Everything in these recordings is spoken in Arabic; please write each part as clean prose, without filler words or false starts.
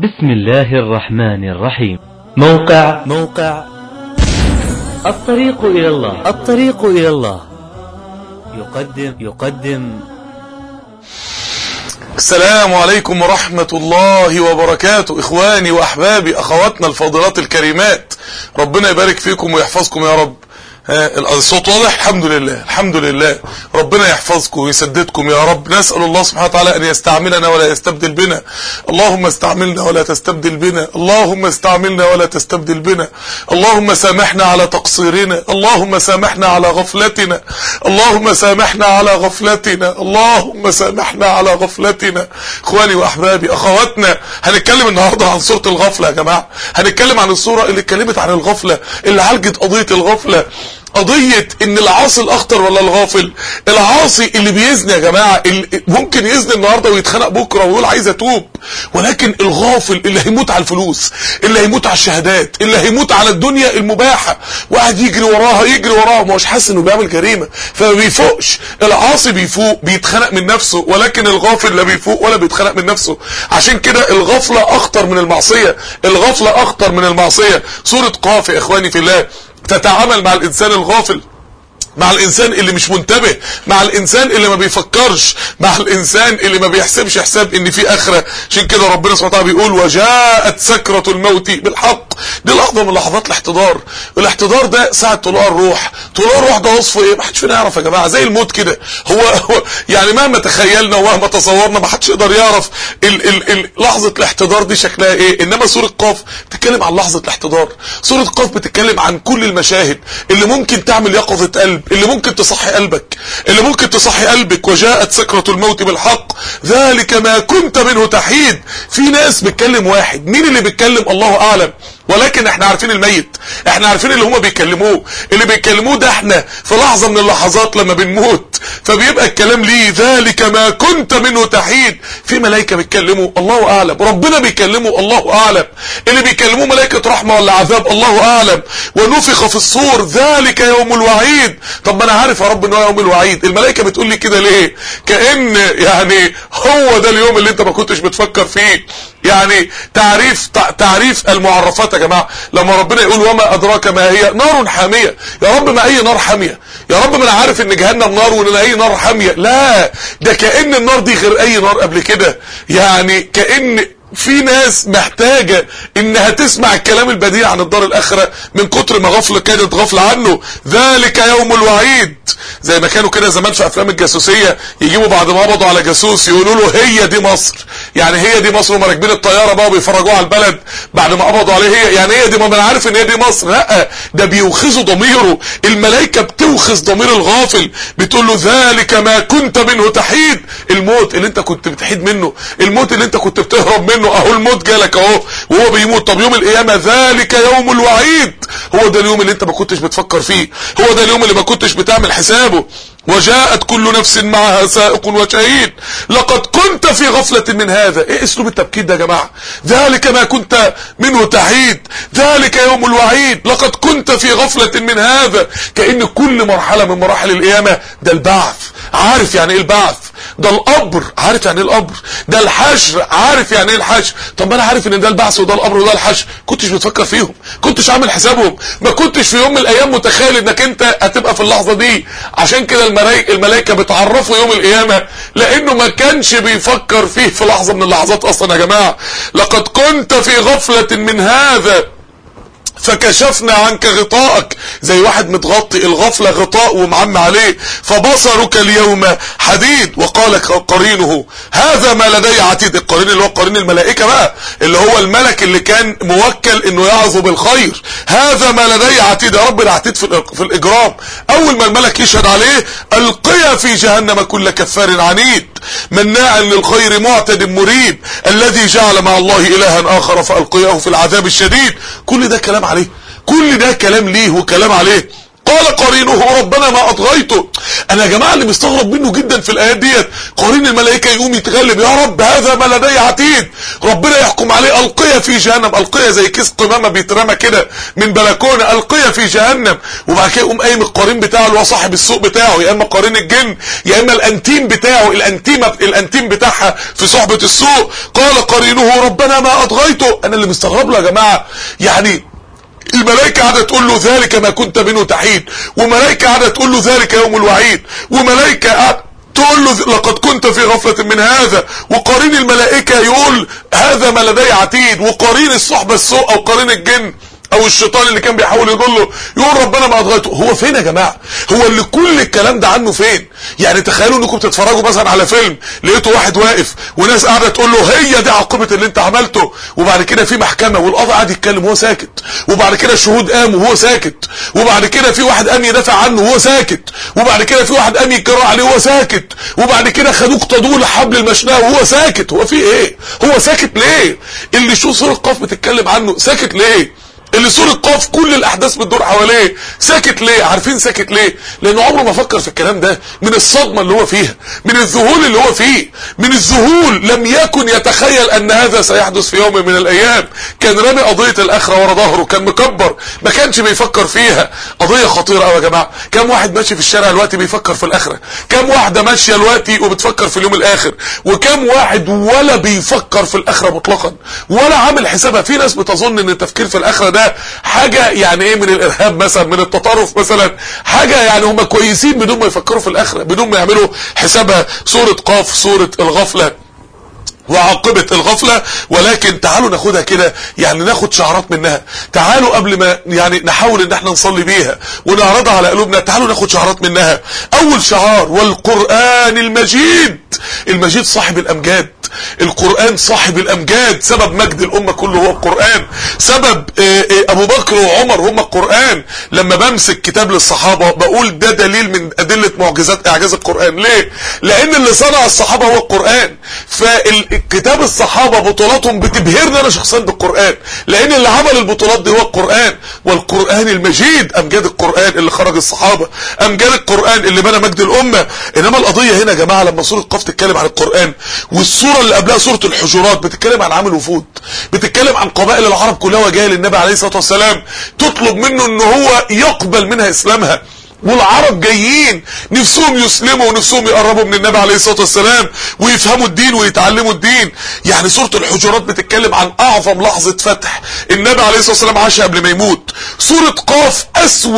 بسم الله الرحمن الرحيم. موقع الطريق إلى الله يقدم السلام عليكم ورحمة الله وبركاته. إخواني وأحبابي أخواتنا الفاضلات الكريمات، ربنا يبارك فيكم ويحفظكم يا رب. الصوت واضح؟ الحمد لله. ربنا يحفظكم ويسددكم يا رب. نسأل الله سبحانه وتعالى أن يستعملنا ولا يستبدل بنا. اللهم استعملنا ولا تستبدل بنا، اللهم استعملنا ولا تستبدل بنا. اللهم سامحنا على تقصيرنا، اللهم سامحنا على غفلتنا، اللهم سامحنا على غفلتنا، اللهم سامحنا على غفلتنا. اخواني واحبابي اخواتنا، هنتكلم النهارده عن سورة الغفلة يا جماعة. هنتكلم عن السورة اللي اتكلمت عن الغفلة، اللي عالجت قضية الغفلة، قضية ان العاصي الاخطر ولا الغافل. العاصي اللي بيزني يا جماعة، اللي ممكن يزني النهاردة ويتخنق بكرة ويقول عايز اتوب، ولكن الغافل اللي هيموت على الفلوس، اللي هيموت على الشهادات، اللي هيموت على الدنيا المباحة، واحد يجري وراها ما هوش حاسس انه بيعمل جريمة فما بيفوقش. العاصي بيفوق بيتخنق من نفسه، ولكن الغافل لا بيفوق ولا بيتخنق من نفسه. عشان كده الغفلة اخطر من المعصية، الغفلة اخطر من المعصية. سورة قاف يا اخواني في الله تتعامل مع الانسان الغافل، مع الانسان اللي مش منتبه، مع الانسان اللي ما بيفكرش، مع الانسان اللي ما بيحسبش حساب ان في اخرة. عشان كده ربنا سبحانه وتعالى بيقول وجاءت سكرة الموت بالحق. دي لحظة من لحظات الاحتضار. الاحتضار ده ساعة طلوع الروح. طلوع الروح ده وصفه ايه؟ ما حدش فينا يعرف يا جماعة، زي الموت كده. هو يعني مهما تخيلنا ومهما تصورنا ما حدش يقدر يعرف لحظة الاحتضار دي شكلها ايه. انما سورة قاف بتتكلم عن لحظة الاحتضار. سورة قاف بتتكلم عن كل المشاهد اللي ممكن تعمل يقظة قلب، اللي ممكن تصحي قلبك، اللي ممكن تصحي قلبك. وجاءت سكرة الموت بالحق ذلك ما كنت منه تحيد. في ناس بتكلم واحد، مين اللي بيتكلم الله اعلم، ولكن احنا عارفين الميت، احنا عارفين اللي هما بيكلموه. اللي بيكلموه ده احنا في لحظة من اللحظات لما بنموت، فبيبقى الكلام ليه ذلك ما كنت منه تحيد. في ملائكة بيتكلموا الله اعلم، ربنا بيكلموا الله اعلم، اللي بيكلموه ملائكة رحمة ولا عذاب الله اعلم. ونفخ في الصور ذلك يوم الوعيد. طب ما انا عارف يا رب ان هو يوم الوعيد، الملائكة بتقول لي كده ليه؟ كأن يعني هو ده اليوم اللي انت ما كنتش بتفكر فيه. يعني تعريف المعرفات يا جماعة، لما ربنا يقول وما أدراك ما هي نار حامية، يا رب ما أي نار حامية، يا رب ما أنا عارف إن جهنم نار وإن أي نار حامية. لا، ده كأن النار دي غير أي نار قبل كده. يعني كأن في ناس محتاجة انها تسمع الكلام البديع عن الدار الاخرة من كتر ما غفلة كانت غفلة عنه. ذلك يوم الوعيد. زي ما كانوا كده زمان في افلام الجاسوسية، يجيبوا بعد ما قبضوا على جاسوس يقولوا له هي دي مصر، يعني هي دي مصر، وما راكبين الطيارة بقى وبيفرجوه على البلد بعد ما قبضوا عليه، هي يعني هي دي، ما انا عارف ان هي دي مصر. لا، ده بيوخزوا ضميره. الملائكة بتوخز ضمير الغافل، بتقول له ذلك ما كنت منه تحيد. الموت اللي انت كنت بتحيد منه، الموت اللي انت كنت بتهرب منه، اهو الموت جالك اهو وهو بيموت. طب يوم القيامة ذلك يوم الوعيد، هو ده اليوم اللي انت ما كنتش بتفكر فيه، هو ده اليوم اللي ما كنتش بتعمل حسابه. وجاءت كل نفس معها سائق وشهيد لقد كنت في غفلة من هذا. ايه اسلوب التبكير ده يا جماعة؟ ذلك ما كنت منه تحيد، ذلك يوم الوعيد، لقد كنت في غفلة من هذا. كأن كل مرحلة من مراحل القيامة ده البعث. عارف يعني ايه البعث؟ ده القبر، عارف يعني ايه القبر؟ ده الحشر، عارف يعني ايه الحشر؟ طب انا عارف ان ده البعث وده القبر وده الحشر، كنتش بتفكر فيهم، كنتش عامل حسابهم، ما كنتش في يوم من الايام متخيل انك انت هتبقى في اللحظة دي. عشان كده الملائكة بتعرفوا يوم القيامة لانه ما كانش بيفكر فيه في لحظة من اللحظات اصلا يا جماعة. لقد كنت في غفلة من هذا فكشفنا عنك غطاءك. زي واحد متغطي، الغفلة غطاء ومعم عليه. فبصرك اليوم حديد. وقال قرينه هذا ما لدي عتيد. القرين اللي هو قرين الملائكة بقى، اللي هو الملك اللي كان موكل انه يعظه بالخير. هذا ما لدي عتيد. يا رب العتيد في الاجرام. اول ما الملك يشهد عليه القيا في جهنم كل كفار عنيد مناع للخير معتد مريب الذي جعل مع الله الها اخر فالقياه في العذاب الشديد. كل ده كلام عليه، كل ده كلام ليه وكلام عليه. قال قرينه ربنا ما اطغيته. انا يا جماعه اللي مستغرب منه جدا في الايات ديت، قرين الملائكه يقوم يتغلب، يا رب هذا ما لدي عتيد، ربنا يحكم عليه القيه في جهنم، القيه زي كيس قمامه بيترمى كده من بلكونه، القيه في جهنم. وبعد كده يقوم قايم القرين بتاعه اللي هو صاحب السوق بتاعه، يا اما قرين الجن يا اما الانتيم بتاعه، الانتيم بتاعها في صحبه السوق. قال قرينه ربنا ما اطغيته. انا اللي مستغرب له يا جماعه، يعني الملائكة قاعدة تقول له ذلك ما كنت منه تحيد، وملائكة قاعدة تقول له ذلك يوم الوعيد، وملائكة قاعدة تقول له لقد كنت في غفلة من هذا، وقرين الملائكة يقول هذا ما لدي عتيد، وقرين الصحبة السوء او قرين الجن او الشيطان اللي كان بيحاول يضله يقول ربنا ما اطغيته. هو فين يا جماعه؟ هو اللي كل الكلام ده عنه فين؟ يعني تخيلوا انكم بتتفرجوا مثلا على فيلم، لقيتوا واحد واقف وناس قاعده تقول له هي دي عاقبه اللي انت عملته، وبعد كده في محكمه والقاضي قاعد يتكلم وهو ساكت، وبعد كده الشهود قاموا وهو ساكت، وبعد كده في واحد قام يدافع عنه وهو ساكت، وبعد كده في واحد قام يتجرأ عليه وهو ساكت، وبعد كده خدوه اقتضوه لحبل المشنقه وهو ساكت. هو في ايه؟ هو ساكت ليه؟ اللي شو سورة قاف بتتكلم عنه ساكت ليه؟ اللي سورة قاف كل الاحداث بتدور حواليه ساكت ليه؟ عارفين ساكت ليه؟ لانه عمره ما فكر في الكلام ده، من الصدمه اللي هو فيها، من الذهول اللي هو فيه، من الذهول لم يكن يتخيل ان هذا سيحدث في يوم من الايام. كان رامي قضيه الاخره ورا ظهره، كان مكبر، ما كانش بيفكر فيها. قضيه خطيره قوي يا جماعه. كم واحد ماشي في الشارع دلوقتي بيفكر في الاخره؟ كم واحده ماشيه دلوقتي وبتفكر في اليوم الاخر؟ وكم واحد ولا بيفكر في الاخره مطلقا ولا عامل حسابها؟ في ناس بتظن ان التفكير في الاخره ده حاجة يعني ايه، من الارهاب مثلا، من التطرف مثلا، حاجة يعني هم كويسين بدون ما يفكروا في الاخرة، بدون ما يعملوا حسابها. سورة قاف سورة الغفلة وعاقبة الغفلة. ولكن تعالوا ناخدها كده، يعني ناخد شعارات منها. تعالوا قبل ما يعني نحاول ان احنا نصلي بيها ونعرضها على قلوبنا، تعالوا ناخد شعارات منها. اول شعار والقرآن المجيد. المجيد صاحب الامجاد، القرآن صاحب الامجاد. سبب مجد الامة كله هو القرآن، سبب ابو بكر وعمر هم القرآن. لما بمسك كتاب للصحابة بقول ده دليل من ادلة معجزات اعجاز القرآن. ليه؟ لان اللي صنع الصحابة هو القرآن. فالكتاب الصحابة بطولاتهم بتبهرنا انا شخصيا بالقرآن، لان اللي عمل البطولات دي هو القرآن. والقرآن المجيد، امجاد القرآن اللي خرج الصحابة، امجاد القرآن اللي بنى مجد الامة. انما القضية هنا يا جماعة لما سورة قاف تتكلم عن القرآن، والسورة اللي قبلها سورة الحجرات بتتكلم عن عام الوفود، بتتكلم عن قبائل العرب كلها وجايه للنبي عليه الصلاة والسلام تطلب منه ان هو يقبل منها اسلامها. والعرب جايين نفسهم يسلموا ونفسهم يقربوا من النبي عليه الصلاة والسلام ويفهموا الدين ويتعلموا الدين. يعني سورة الحجرات بتتكلم عن اعظم لحظة فتح النبي عليه الصلاة والسلام عاشها قبل ما يموت. سورة قاف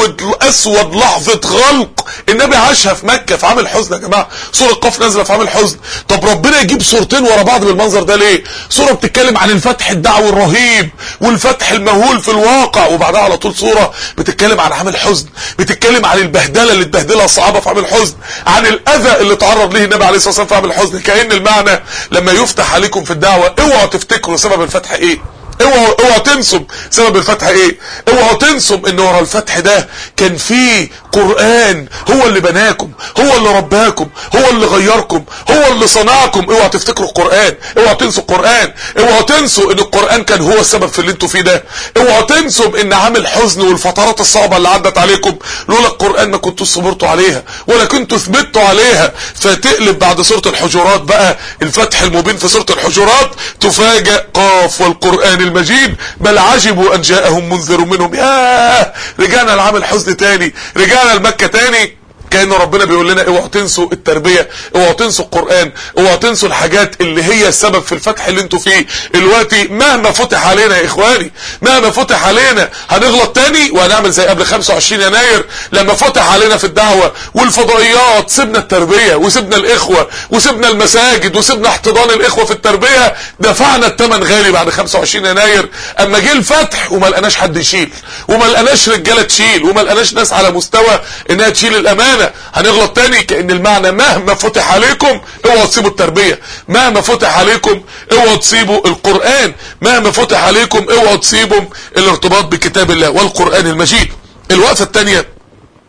اسود لحظة غلق النبي عاشها في مكة في عام الحزن. يا جماعة سورة قاف نازلة في عام الحزن، طب ربنا يجيب سورتين ورا بعض بالمنظر ده ليه؟ سورة بتتكلم عن الفتح الدعوي الرهيب والفتح المهول في الواقع، وبعدها على طول سورة بتتكلم عن عام الحزن، بتتكلم عن البهدله اللي اتبهدلها الصحابه في عام الحزن، عن الاذى اللي تعرض له النبي عليه الصلاه والسلام في عام الحزن. كأن المعنى لما يفتح عليكم في الدعوه اوعوا تفتكروا سبب الفتح ايه، اوعوا تنسوا سبب الفتح ايه، اوعوا تنسوا ان ورا الفتح ده كان فيه قرآن هو اللي بناكم، هو اللي رباكم، هو اللي غيركم، هو اللي صنعكم. اوعوا تفتكروا القرآن، اوعوا تنسوا القرآن، اوعوا تنسوا ان القرآن كان هو السبب في اللي انتوا فيه ده. اوعوا تنسوا ان عام الحزن والفترات الصعبة اللي عدت عليكم لولا القرآن ما كنتوا صبرتوا عليها ولا كنتوا ثبتوا عليها. فتقلب بعد سورة الحجرات بقى الفتح المبين في سورة الحجرات، تفاجأ قاف والقرآن المجيد بل عجبوا ان جاءهم منذر منهم. ياه، رجعنا لعام الحزن تاني، رجعنا لمكة تاني. كأن ربنا بيقول لنا اوعوا تنسوا التربية، اوعوا تنسوا القرآن، اوعوا تنسوا الحاجات اللي هي السبب في الفتح اللي انتوا فيه دلوقتي. مهما فتح علينا يا اخواني، مهما فتح علينا هنغلط تاني وهنعمل زي قبل 25 يناير لما فتح علينا في الدعوة والفضائيات، سيبنا التربية وسيبنا الاخوة وسيبنا المساجد وسيبنا احتضان الاخوة في التربية. دفعنا الثمن غالي بعد 25 يناير اما جه الفتح وما لقناش حد يشيل، وما لقناش رجالة تشيل، وما لقناش ناس على مستوى انها تشيل الامانة. هنغلط تاني. كأن المعنى مهما فتح عليكم اوعوا تسيبوا التربية، مهما فتح عليكم اوعوا تسيبوا القرآن، مهما فتح عليكم اوعوا تسيبوا الارتباط بكتاب الله والقرآن المجيد. الوقفة التانية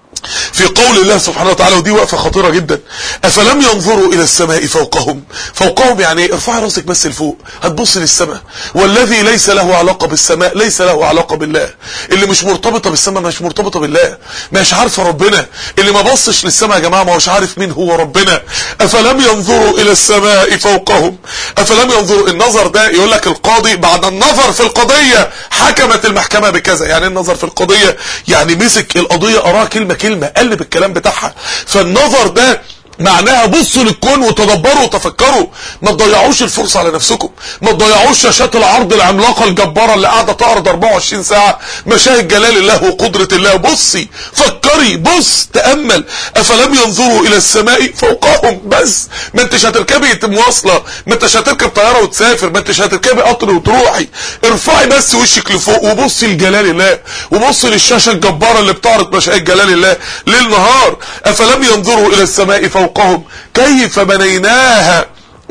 في قول الله سبحانه وتعالى، ودي وقفة خطيرة جدا: أفلم ينظروا إلى السماء فوقهم. فوقهم يعني ايه؟ ارفعي راسك بس لفوق هتبص للسماء، والذي ليس له علاقة بالسماء ليس له علاقة بالله. اللي مش مرتبطة بالسماء مش مرتبطة بالله، مش عارفة ربنا. اللي ما بصش للسماء يا جماعة ما هوش عارف مين هو ربنا. أفلم ينظروا إلى السماء فوقهم. أفلم ينظروا، النظر ده يقول لك القاضي بعد النظر في القضية حكمت المحكمة بكذا. يعني النظر في القضية يعني مسك القضية أراها كلمة كلمة، قلب الكلام بتاعها. فالنظر ده معناها بصوا للكون وتدبروا وتفكروا. ما تضيعوش الفرصة على نفسكم، ما تضيعوش شاشات العرض العملاقة الجبارة اللي قاعدة تعرض 24 ساعة مشاهد جلال الله وقدرة الله. بصي، فكري، بص، تأمل. أفلم ينظروا إلى السماء فوقهم. بس ما انتش هتركبي مواصلة، ما انتش هتركب طيارة وتسافر، ما انتش هتركبي قطر وتروحي. ارفعي بس وشك لفوق وبصي لجلال الله، وبصي للشاشة الجبارة اللي بتعرض مشاهد جلال الله ليل نهار. أفلم ينظروا إلى السماء فوقهم كيف بنيناها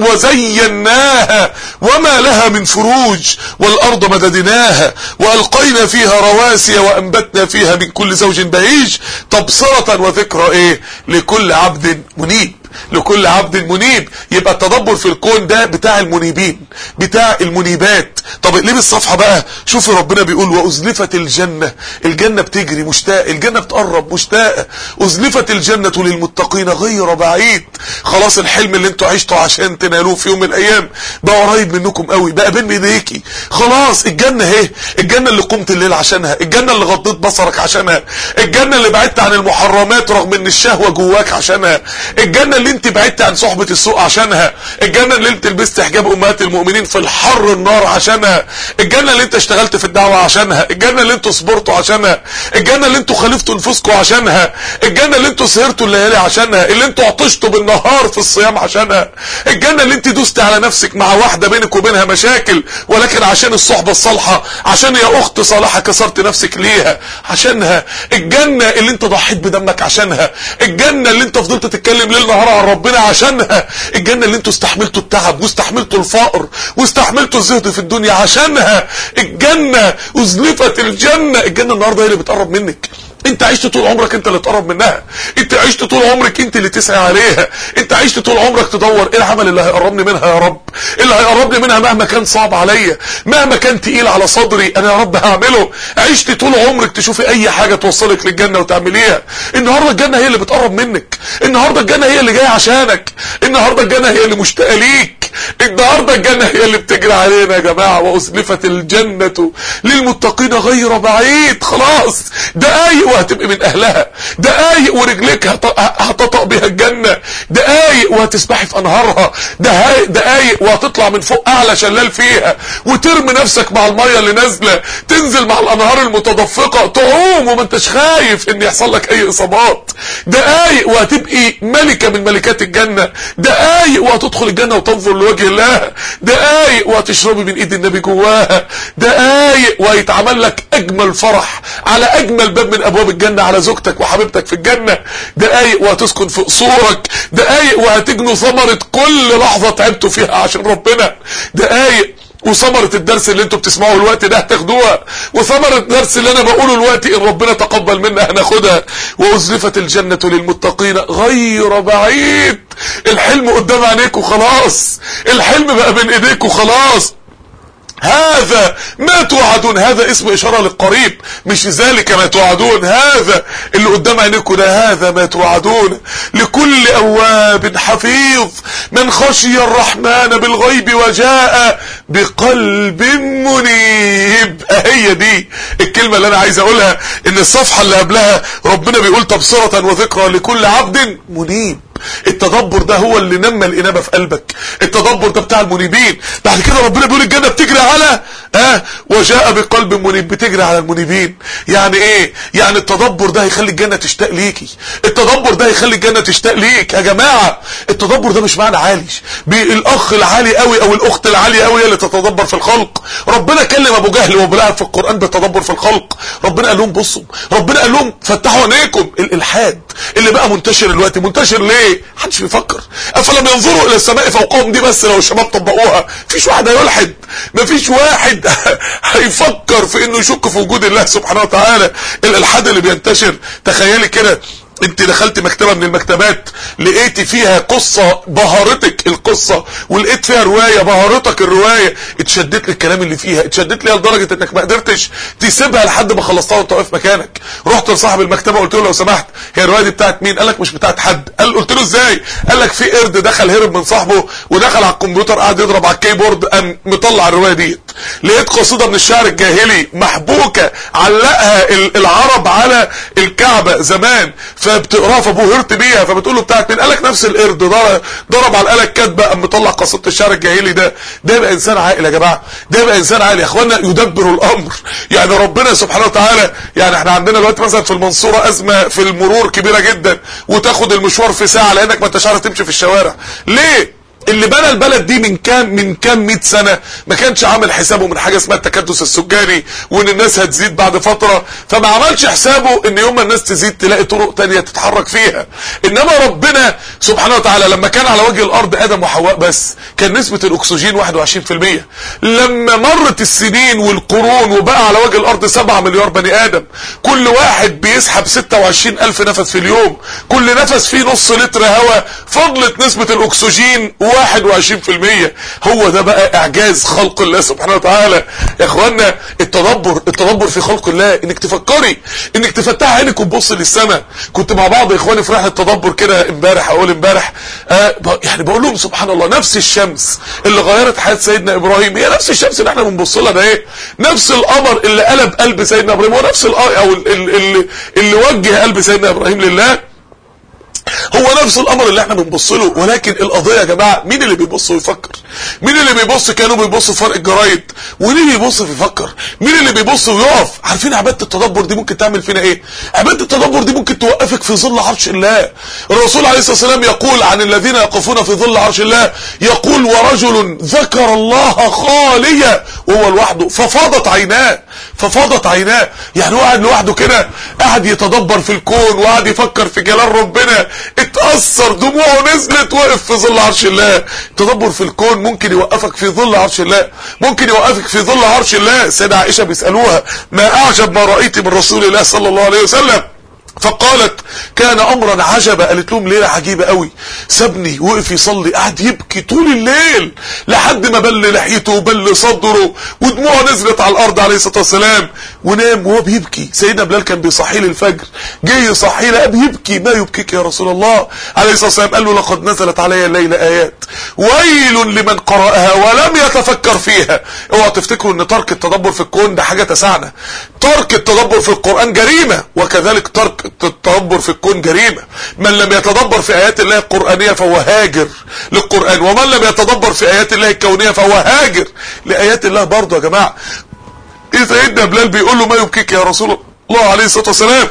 وزيناها وما لها من فروج، والأرض مددناها وألقينا فيها رواسي وأنبتنا فيها من كل زوج بهيج تبصرة وذكرى ايه لكل عبد منيب. لكل عبد منيب. يبقى التدبر في الكون ده بتاع المنيبين، بتاع المنيبات. طب اقلب الصفحة بقى، شوفي ربنا بيقول: وأزلفت الجنة. الجنة بتجري مشتاقة، الجنة بتقرب مشتاقة. أزلفت الجنة للمتقين غير بعيد. خلاص الحلم اللي انتوا عشتوا عشان تنالوه في يوم من الايام بقى قريب منكم قوي، بقى بين ايديكي. خلاص الجنة اهي، الجنة اللي قمت الليل عشانها، الجنة اللي غضيت بصرك عشانها، الجنة اللي بعدت عن المحرمات رغم ان الشهوة جواك عشانها، الجنة اللي انت بعدت عن صحبة السوء عشانها، الجنة اللي انت لبست حجاب امهات المؤمنين في الحر النار عشانها، الجنة اللي انت اشتغلت في الدعوة عشانها، الجنة اللي انتوا صبرتوا عشانها، الجنة اللي انتوا خالفتوا نفوسكم عشانها، الجنة اللي انتوا سهرتوا الليالي عشانها، اللي انتوا عطشتوا بالنهار في الصيام عشانها، الجنة اللي انت دوست على نفسك مع واحدة بينك وبينها مشاكل ولكن عشان الصحبة الصالحة، عشان يا اخت صالحة كسرت نفسك ليها عشانها، الجنة اللي انت ضحيت بدمك عشانها، الجنة اللي انت فضلت تتكلم ليل نهار عن ربنا عشانها، الجنة اللي انتوا استحملتوا التعب واستحملتوا الفقر واستحملتوا الزهد في الدنيا عشانها، الجنة أزلفت الجنة. الجنة النهاردة هي اللي بتقرب منك. انت عشت طول عمرك انت اللي تقرب منها، انت عشت طول عمرك انت اللي تسعى عليها، انت عشت طول عمرك تدور ايه العمل اللي هيقربني منها يا رب، اللي هيقربني منها مهما كان صعب عليا، مهما كان تقيل على صدري، انا يا رب هعمله. عشت طول عمرك تشوفي اي حاجة توصلك للجنة وتعمليها. النهاردة الجنة هي اللي بتقرب منك، النهاردة الجنة هي اللي جاية عشانك، النهاردة الجنة هي اللي مشتاقة ليك، النهاردة الجنة هي اللي بتجري علينا يا جماعة. وأزلفت الجنة للمتقين غير بعيد. خلاص دقايق وهتبقي من اهلها، دقايق ورجلك هتطأ بها الجنة، دقايق وهتسبحي في انهارها، دقايق وهتطلع من فوق اعلى شلال فيها وترمي نفسك مع المية اللي نازلة، تنزل مع الانهار المتدفقة، تعوم وما انتش خايف ان يحصل لك اي اصابات، دقايق وهتبقي ملكة من ملكات الجنة، دقايق وهتدخل الجنة وتنظر لوجه الله، دقايق وهتشربي من ايد النبي جواها، دقايق وهيتعمل لك اجمل فرح على اجمل باب من ابواب الجنة على زوجتك وحبيبتك في الجنة، دقايق وهتسكن في قصورك، دقايق وهتجنوا ثمرة كل لحظة تعبتوا فيها عشان ربنا، دقايق وثمرة الدرس اللي انتوا بتسمعوه الوقت ده هتاخدوها، وثمرة الدرس اللي انا بقوله الوقت ان ربنا تقبل منا هناخدها. وأزلفت الجنة للمتقين غير بعيد. الحلم قدام عينيكوا خلاص، الحلم بقى بين ايديكوا خلاص. هذا ما توعدون، هذا اسم اشارة للقريب، مش ذلك ما توعدون، هذا اللي قدام عينيكم ده هذا ما توعدون. لكل اواب حفيظ من خشي الرحمن بالغيب وجاء بقلب منيب. هي دي الكلمة اللي انا عايز اقولها، ان الصفحة اللي قبلها ربنا بيقول تبصرة وذكرى لكل عبد منيب. التدبر ده هو اللي نمى الانابه في قلبك، التدبر ده بتاع المنيبين. بعد كده ربنا بيقول الجنه بتجري على وجاء بقلب منيب، بتجري على المنيبين. يعني ايه؟ يعني التدبر ده هيخلي الجنه تشتاق ليكي، التدبر ده هيخلي الجنه تشتاق ليك. يا جماعه التدبر ده مش معنى عالي بالاخ العالي قوي او الاخت العاليه قوي اللي تتدبر في الخلق. ربنا كلم ابو جهل وابو لهب في القران بالتدبر في الخلق. ربنا قال لهم بصوا، ربنا قال لهم فتحوا عينيكم. الالحاد اللي بقى منتشر دلوقتي منتشر ليه؟ محدش بيفكر. افلم ينظروا الى السماء فوقهم دي بس لو الشباب طبقوها مفيش واحد هيلحد، مفيش واحد هيفكر في انه يشك في وجود الله سبحانه وتعالى. الالحاد اللي بينتشر، تخيلي كده انت دخلت مكتبة من المكتبات لقيتي فيها قصة بهارتك القصة، ولقيت فيها رواية بهارتك الرواية، اتشدت للكلام اللي فيها، اتشدت ليها لدرجة انك ما قدرتش تسيبها لحد ما خلصتها وانت واقف مكانك. رحت لصاحب المكتبة قلت له لو سمحت هي الرواية دي بتاعت مين؟ قال لك مش بتاعت حد. قلت له ازاي؟ قال لك في قرد دخل هرب من صاحبه ودخل على الكمبيوتر قاعد يضرب على الكيبورد قام مطلع الرواية ديت. لقيت قصيدة من الشعر الجاهلي محبوكة علقها العرب على الكعبة زمان فبتقراها فبهرت بيها، فبتقول له بتاعت مين؟ قال لك نفس القرد ضرب على الآلة الكاتبة قام مطلع قصيدة الشعر الجاهلي ده. ده يبقى انسان عاقل يا جماعه، ده يبقى انسان عاقل يا اخوانا يدبر الامر. يعني ربنا سبحانه وتعالى، يعني احنا عندنا دلوقتي مثلا في المنصوره ازمه في المرور كبيره جدا وتاخد المشوار في ساعه لانك ما انتش عارف تمشي في الشوارع. ليه؟ اللي بنى البلد دي من كام 100 سنة ما كانش عامل حسابه من حاجة اسمها التكدس السكاني وان الناس هتزيد بعد فترة، فما عملش حسابه ان يوم ما الناس تزيد تلاقي طرق تانية تتحرك فيها. انما ربنا سبحانه وتعالى لما كان على وجه الارض ادم وحواء بس كان نسبة الاكسجين 21%. لما مرت السنين والقرون وبقى على وجه الارض 7 مليار بني ادم، كل واحد بيسحب 26,000 نفس في اليوم، كل نفس فيه نص لتر هواء، فضلت نسبة الاكسجين 21%. هو ده بقى اعجاز خلق الله سبحانه وتعالى يا اخوانا. التدبر في خلق الله، انك تفكري، انك تفتح عينك وتبص للسماء. كنت مع بعض اخواني في رحله تدبر كده امبارح يعني بقول لهم سبحان الله، نفس الشمس اللي غيرت حياه سيدنا ابراهيم هي نفس الشمس اللي احنا بنبص لها ده ايه؟ نفس القمر اللي قلب قلب سيدنا ابراهيم هو نفس او اللي وجه قلب سيدنا ابراهيم لله هو نفس الامر اللي احنا بنبص له. ولكن القضيه يا جماعه مين اللي بيبص ويفكر؟ مين اللي بيبص كانوا بيبصوا في فرق الجرايد وليه بيبص ويفكر؟ مين اللي بيبص ويقف؟ عارفين عباده التدبر دي ممكن تعمل فينا ايه؟ عباده التدبر دي ممكن توقفك في ظل عرش الله. الرسول عليه الصلاه والسلام يقول عن الذين يقفون في ظل عرش الله، يقول ورجل ذكر الله خاليا وهو لوحده ففاضت عيناه. يعني واحد لوحده كده قاعد يتدبر في الكون وقاعد يفكر في جلال ربنا، اتأثر دموعه نزلت وقف في ظل عرش الله. التدبر في الكون ممكن يوقفك في ظل عرش الله، ممكن يوقفك في ظل عرش الله. سيدة عائشة بيسألوها ما أعجب ما رأيت من رسول الله صلى الله عليه وسلم؟ فقالت كان امرا عجبا. قالت لهم ليله عجيبه قوي، سابني وقف يصلي قعد يبكي طول الليل لحد ما بل لحيته وبل صدره ودموعه نزلت على الارض عليه الصلاه والسلام، ونام وهو بيبكي. سيدنا بلال كان بيصحيه للفجر، جاي يصحيه لقى بيبكي. ما يبكيك يا رسول الله عليه الصلاه والسلام؟ قال له لقد نزلت علي الليله ايات ويل لمن قرأها ولم يتفكر فيها. اوعوا تفتكروا ان ترك التدبر في الكون ده حاجه تسعنا. ترك التدبر في القرآن جريمه، وكذلك ترك التدبر في الكون جريمة. من لم يتدبر في آيات الله القرآنية فهو هاجر للقرآن، ومن لم يتدبر في آيات الله الكونية فهو هاجر لآيات الله برضه يا جماعة. سيدنا بلال بيقول له ما يبكيك يا رسول الله عليه الصلاة والسلام؟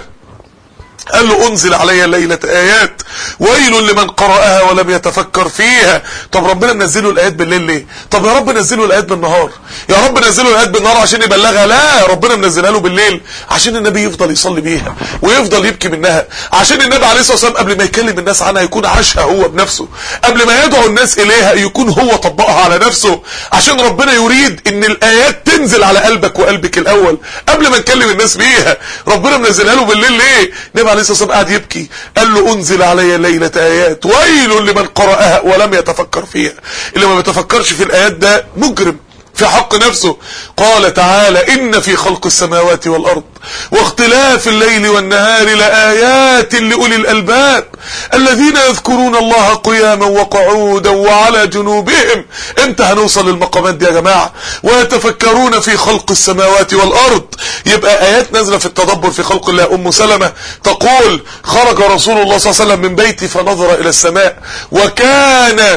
قال له انزل علي ليلة آيات ويل لمن قرأها ولم يتفكر فيها. طب ربنا منزله الآيات بالليل ليه؟ طب يا رب نزله الآيات بالنهار، يا رب نزله الآيات بالنهار عشان يبلغها. لا، ربنا منزلها له بالليل عشان النبي يفضل يصلي بيها ويفضل يبكي منها، عشان النبي عليه الصلاة والسلام قبل ما يكلم الناس عنها يكون عاشها هو بنفسه، قبل ما يدعو الناس إليها يكون هو طبقها على نفسه، عشان ربنا يريد ان الآيات تنزل على قلبك وقلبك الأول قبل ما نكلم الناس بيها. ربنا منزلها له بالليل ليه؟ النبي عليه الصلاة والسلام قاعد يبكي، قال له انزل علي ليلة آيات ويل لمن قرأها ولم يتفكر فيها. اللي ما بيتفكرش في الآيات ده مجرم في حق نفسه. قال تعالى إن في خلق السماوات والأرض واختلاف الليل والنهار لآيات لأولي الألباب الذين يذكرون الله قياما وقعودا وعلى جنوبهم. امتى هنوصل للمقامات دي يا جماعة؟ ويتفكرون في خلق السماوات والأرض. يبقى آيات نازلة في التدبر في خلق الله. أم سلمة تقول خرج رسول الله صلى الله عليه وسلم من بيتي فنظر إلى السماء وكان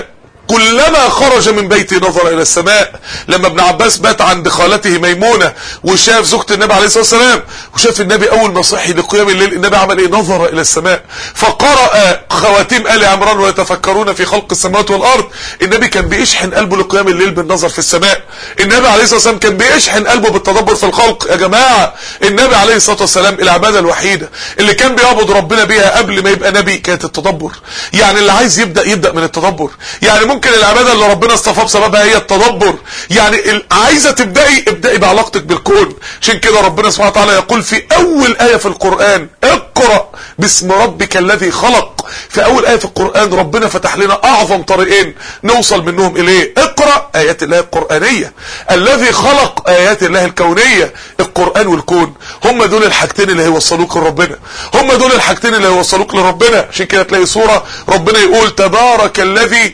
كلما خرج من بيته نظر الى السماء. لما ابن عباس بات عند خالته ميمونة وشاف زوجة النبي عليه الصلاة والسلام وشاف النبي اول ما صحي لقيام الليل، النبي عمل ايه؟ نظر الى السماء فقرأ خواتيم آل عمران ويتفكرون في خلق السماوات والارض. النبي كان بيشحن قلبه لقيام الليل بالنظر في السماء. النبي عليه الصلاة والسلام كان بيشحن قلبه بالتدبر في الخلق. يا جماعة النبي عليه الصلاة والسلام العبادة الوحيدة اللي كان بيعبد ربنا بيها قبل ما يبقى نبي كانت التدبر. يعني اللي عايز يبدأ من التدبر. يعني ممكن العبادة اللي ربنا اصطفاه بسببها هي التدبر. يعني عايزة ابدأي بعلاقتك بالكون. عشان كده ربنا سبحانه وتعالى يقول في اول آية في القرآن اقرأ باسم ربك الذي خلق. في اول آية في القرآن ربنا فتح لنا اعظم طريقين نوصل منهم اليه. اقرأ ايات الله القرآنية، الذي خلق ايات الله الكونية. القرآن والكون هم دول الحاجتين اللي هيوصلوك لربنا، هم دول الحاجتين اللي هيوصلوك لربنا. عشان كده تلاقي سورة ربنا يقول تبارك الذي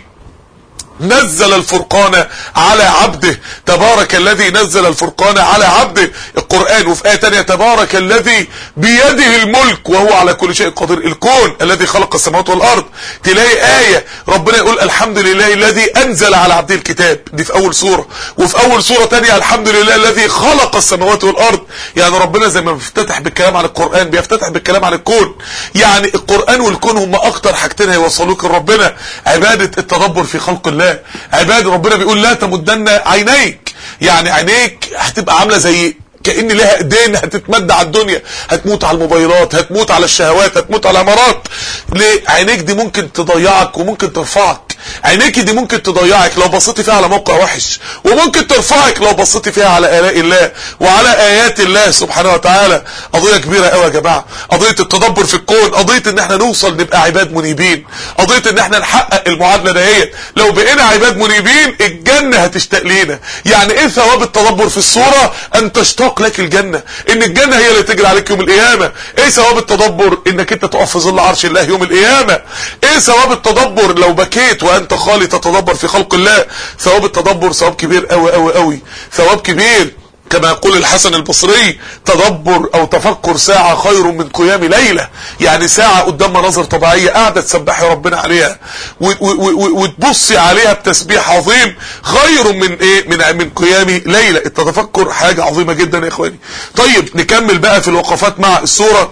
نزل الفرقان على عبده، تبارك الذي نزل الفرقان على عبده القرآن. وفي آية تانية تبارك الذي بيده الملك وهو على كل شيء قدير. الكون الذي خلق السماوات والأرض. تلاقي آية ربنا يقول الحمد لله الذي أنزل على عبده الكتاب، دي في أول سورة. وفي أول سورة تانية الحمد لله الذي خلق السماوات والأرض. يعني ربنا زي ما بيفتتح بالكلام عن القرآن بيفتتح بالكلام عن الكون. يعني القرآن والكون هم أكتر حاجتين هيوصلوك لربنا. عبادة التدبر في خلق الله، عباد ربنا بيقول لا تمدن عينيك. يعني عينيك هتبقى عاملة زي كأن لها ايدين هتتمد على الدنيا، هتموت على الموبايلات، هتموت على الشهوات، هتموت على العمارات. ليه؟ عينيك دي ممكن تضيعك وممكن ترفعك. عينيك دي ممكن تضيعك لو بصيتي فيها على موقع وحش، وممكن ترفعك لو بصيتي فيها على آلاء الله وعلى آيات الله سبحانه وتعالى. قضية كبيرة قوي يا جماعة، قضية التدبر في الكون، قضية ان احنا نوصل نبقى عباد منيبين، قضية ان احنا نحقق المعادلة دهيت. لو بقينا عباد منيبين الجنة هتشتاق لينا. يعني ايه ثواب التدبر في الصورة؟ ان تشتاق لك الجنة، ان الجنة هي اللي تجري عليك يوم القيامة. ايه ثواب التدبر؟ انك انت تقف في ظل عرش الله يوم القيامة. ايه ثواب التدبر؟ لو بكيت وانت خالي تتدبر في خلق الله. ثواب التدبر ثواب كبير قوي قوي قوي، ثواب كبير. كما يقول الحسن البصري تدبر او تفكر ساعة خير من قيام ليلة. يعني ساعة قدام مناظر طبيعية قاعدة تسبحي ربنا عليها وتبصي عليها بتسبيح عظيم خير من ايه؟ من قيام ليلة. التفكر حاجة عظيمة جدا يا اخواني. طيب نكمل بقى في الوقفات مع السورة.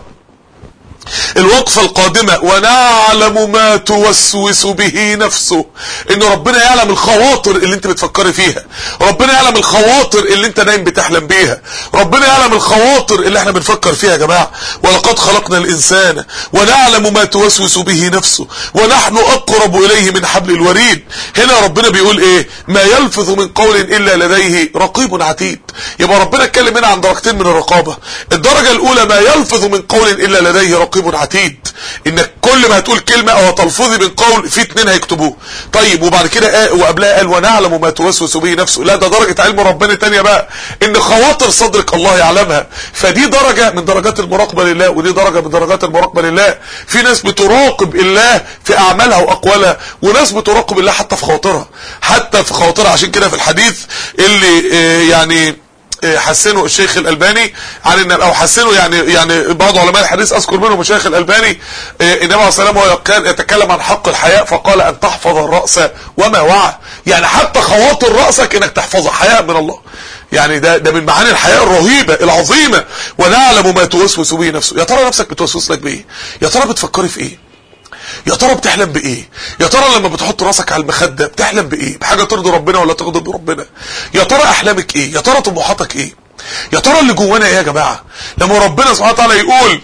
الوقفة القادمة ونعلم ما توسوس به نفسه. ان ربنا يعلم الخواطر اللي انت بتفكري فيها، ربنا يعلم الخواطر اللي انت نايم بتحلم بيها، ربنا يعلم الخواطر اللي احنا بنفكر فيها يا جماعة. ولقد خلقنا الانسان ونعلم ما توسوس به نفسه ونحن اقرب اليه من حبل الوريد. هنا ربنا بيقول ايه؟ ما يلفظ من قول الا لديه رقيب عتيد. يبقى ربنا اتكلم هنا عن درجتين من الرقابة. الدرجة الاولى ما يلفظ من قول الا لديه رقيب عتيد، انك كل ما هتقول كلمة او هتلفظي من قول في اتنين هيكتبوه. طيب وبعد كده وقبلها قال ونعلم ما توسوس به نفسه. لا ده درجة علم ربنا تانية بقى، ان خواطر صدرك الله يعلمها. فدي درجة من درجات المراقبة لله، ودي درجة من درجات المراقبة لله. في ناس بتراقب الله في اعمالها واقوالها، وناس بتراقب الله حتى في خواطرها، حتى في خواطرها. عشان كده في الحديث اللي يعني حسنه الشيخ الألباني عن ان او حسنه يعني بعض علماء الحديث اذكر منهم الشيخ الألباني، النبي عليه الصلاه والسلام كان يتكلم عن حق الحياء فقال ان تحفظ الرأس وما وعى. يعني حتى خواطر رأسك انك تحفظها حياء من الله. يعني ده من معاني الحياء الرهيبة العظيمة. ونعلم ما توسوس به نفسه. يا ترى نفسك بتوسوس لك بايه؟ يا ترى بتفكري في ايه؟ يا ترى بتحلم بايه؟ يا ترى لما بتحط راسك على المخده بتحلم بايه؟ بحاجه ترضي ربنا ولا تغضب ربنا؟ يا ترى احلامك ايه؟ يا ترى طموحاتك ايه؟ يا ترى اللي جوانا ايه يا جماعه؟ لما ربنا سبحانه وتعالى يقول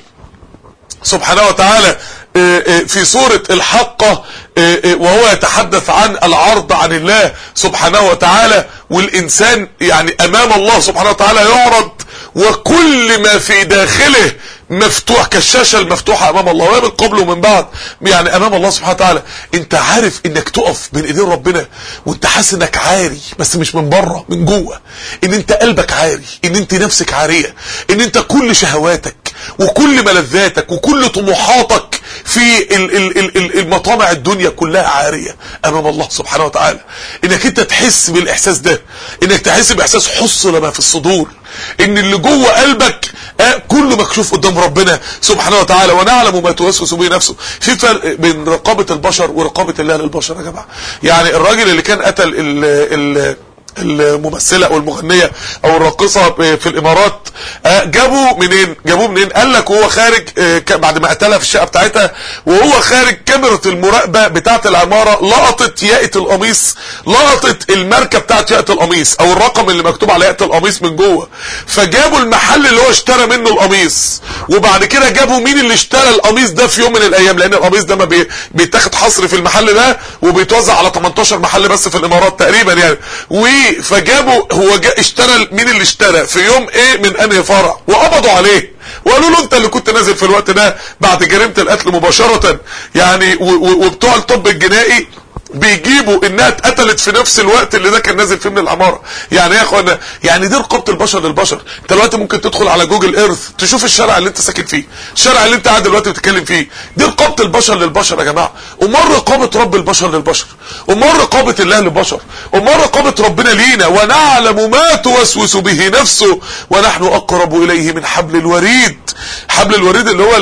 سبحانه وتعالى في سورة الحقة وهو يتحدث عن العرض عن الله سبحانه وتعالى، والإنسان يعني أمام الله سبحانه وتعالى يعرض وكل ما في داخله مفتوح كالشاشة المفتوحة امام الله، وهي من قبل ومن بعد يعني امام الله سبحانه وتعالى. انت عارف انك تقف بين ايدين ربنا وانت حاسس انك عاري، بس مش من بره، من جوه. ان انت قلبك عاري، ان انت نفسك عارية، ان انت كل شهواتك وكل ملذاتك وكل طموحاتك في المطامع الدنيا كلها عارية امام الله سبحانه وتعالى. انك انت تحس بالاحساس ده، انك تحس باحساس حصل ما في الصدور، ان اللي جوه قلبك كله مكشوف قدام ربنا سبحانه وتعالى. ونعلم ما توسوس به نفسه. في فرق بين رقابة البشر ورقابة الله للبشر يا جماعة. يعني الراجل اللي كان قتل الممثلة او المغنية او الراقصة في الامارات، جابوا منين قال لك وهو خارج بعد ما قتلها في الشقة بتاعتها، وهو خارج كاميرا المراقبة بتاعت العمارة لقطت ياقة القميص، لقطت الماركة بتاعت ياقة القميص او الرقم اللي مكتوب على ياقة القميص من جوه. فجابوا المحل اللي هو اشترى منه القميص، وبعد كده جابوا مين اللي اشترى القميص ده في يوم من الايام، لان القميص ده ما بيتاخد حصر في المحل ده وبيتوزع على 18 محل بس في الامارات تقريبا يعني. فجابوا هو اشترى مين اللي اشترى في يوم ايه من انهي فرع، وقبضوا عليه وقالوا له انت اللي كنت نازل في الوقت ده بعد جريمة القتل مباشرة يعني. وبتوع الطب الجنائي بيجيبوا انها اتقتلت في نفس الوقت اللي ده كان نازل فيه من العمارة. يعني يا اخوانا، يعني دي رقابة البشر للبشر. انت دلوقتي ممكن تدخل على جوجل ايرث تشوف الشارع اللي انت ساكن فيه، الشارع اللي انت قاعد دلوقتي بتتكلم فيه. دي رقابة البشر للبشر يا جماعة. امال رقابة رب البشر للبشر، امال رقابة الله للبشر، امال رقابة ربنا لينا. ونعلم ما توسوس به نفسه ونحن اقرب اليه من حبل الوريد. حبل الوريد اللي هو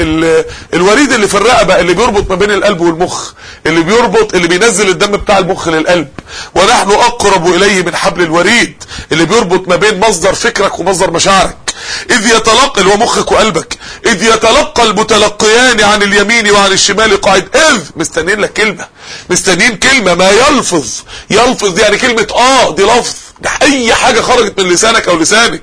الوريد اللي في الرقبة، اللي بيربط ما بين القلب والمخ، اللي بيربط، اللي بينزل الدم بتاع المخ للقلب. ونحن اقرب اليه من حبل الوريد، اللي بيربط ما بين مصدر فكرك ومصدر مشاعرك. اذ يتلقى، اللي هو مخك وقلبك، اذ يتلقى المتلقيان عن اليمين وعن الشمال قاعد. اذ مستنين لك كلمة، مستنين كلمة. ما يلفظ، يلفظ دي يعني كلمة دي لفظ، اي حاجة خرجت من لسانك او لسانك.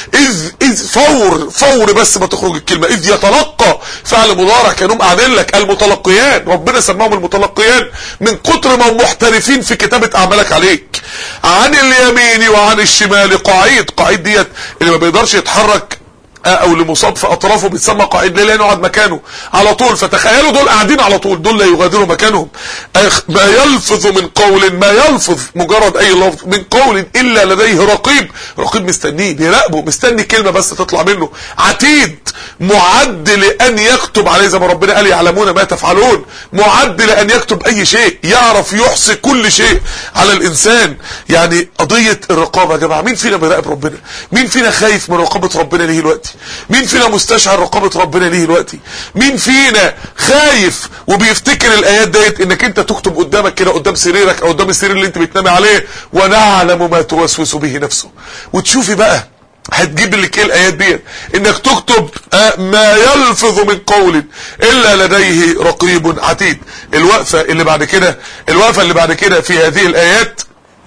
اذ فور بس ما تخرج الكلمة. اذ يتلقى فعل مضارع، كانوا قاعدين لك المتلقيان، ربنا سماهم المتلقيان من كتر ما هم محترفين في كتابة اعمالك عليك. عن اليمين وعن الشمال قاعد. قاعد ديت اللي ما بيقدرش يتحرك او اللي مصاب في اطرافه بيتسمى قاعد. ليه؟ لانه قاعد مكانه على طول. فتخيلوا دول قاعدين على طول، دول لا يغادروا مكانهم. ما يلفظ من قول، ما يلفظ مجرد اي لفظ من قول الا لديه رقيب. رقيب مستنيه، بيراقبه، مستني كلمة بس تطلع منه. عتيد، معد لان يكتب عليه، زي ما ربنا قال يعلمون ما تفعلون. معد لان يكتب اي شيء، يعرف يحصي كل شيء على الانسان. يعني قضية الرقابة يا جماعة، مين فينا بيراقب ربنا؟ مين فينا خايف من رقابة ربنا ليه دلوقتي؟ مين فينا مستشعر رقابة ربنا ليه دلوقتي؟ مين فينا خايف وبيفتكر الايات ديت انك انت تكتب قدامك كده قدام سريرك او قدام السرير اللي انت بتنامي عليه، ونعلم ما توسوس به نفسه. وتشوفي بقى هتجيب لك ايه الايات دي، انك تكتب ما يلفظ من قول الا لديه رقيب عتيد. الوقفة اللي بعد كده في هذه الايات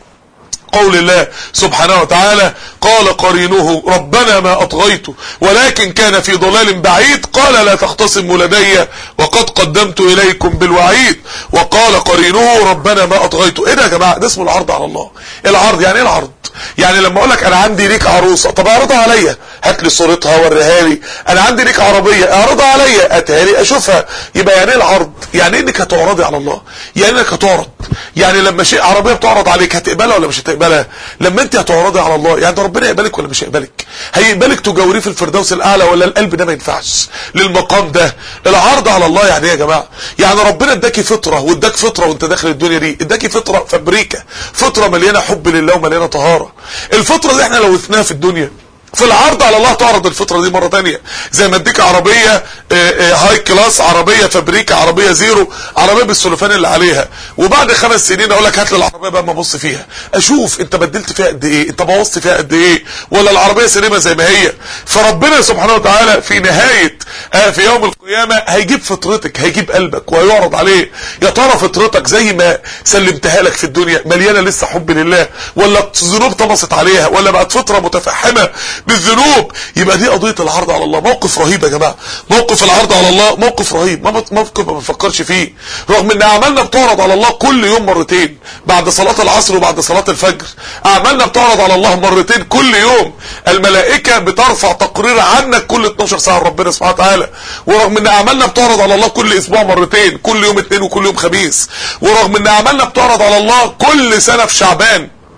قول الله سبحانه وتعالى: قال قرينه ربنا ما أطغيته ولكن كان في ضلال بعيد قال لا تختصموا لدي وقد قدمت إليكم بالوعيد. وقال قرينه ربنا ما أطغيته. ايه ده يا جماعة؟ ده اسمه العرض على الله. العرض يعني ايه العرض؟ يعني لما اقول لك انا عندي ليك عروسه، طب اعرضها عليا، هات لي صورتها وريها لي. انا عندي ليك عربيه، اعرضها عليا، هاتها لي اشوفها. يبقى يعني ايه العرض؟ يعني انك هتعرضي على الله، يعني انك هتعرض. يعني لما شيء عربيه بتعرض عليك هتقبلها ولا مش هتقبلها؟ لما انت هتعرضي على الله، يعني ربنا يقبلك ولا مش يقبلك؟ هيقبلك تجاوريه في الفردوس الاعلى ولا القلب ده ما ينفعش للمقام ده؟ العرض على الله يعني ايه يا جماعه؟ يعني ربنا اداكي فطره، واداك فطره وانت داخل الدنيا دي، اداكي فطره فبريكه، فطره مليانه حب لله ومليانه طهاره. الفطره دي احنا لو وثناها في الدنيا، في العرض على الله تعرض الفطره دي مره تانية. زي ما اديك عربيه هاي كلاس، عربيه فابريكا، عربيه زيرو، عربيه بالسلوفان اللي عليها، وبعد 5 سنين اقول لك هات لي العربيه بقى ما ابص فيها، اشوف انت بدلت فيها قد ايه، انت بوظت فيها قد ايه، ولا العربيه سليمه زي ما هي. فربنا سبحانه وتعالى في نهايه في يوم القيامه هيجيب فطرتك، هيجيب قلبك وهيعرض عليه. يا ترى فطرتك زي ما سلمتها لك في الدنيا مليانه لسه حب لله، ولا الذنوب طمست عليها، ولا بقت فطره متفحمه بالذنوب؟ يبقى دي قضية العرض على الله. موقف رهيب يا جماعة، موقف العرض على الله موقف رهيب، موقف ما بنفكرش فيه. رغم ان اعمالنا بتعرض على الله كل يوم مرتين، بعد صلاة العصر وبعد صلاة الفجر. اعمالنا بتعرض على الله مرتين كل يوم. الملائكة بترفع تقرير عنك كل 12 ساعة ربنا سبحانه وتعالى. ورغم ان اعمالنا بتعرض على الله كل اسبوع مرتين، كل يوم اثنين وكل يوم خميس. ورغم ان اعمالنا بتعرض على الله كل سنة في شعبان،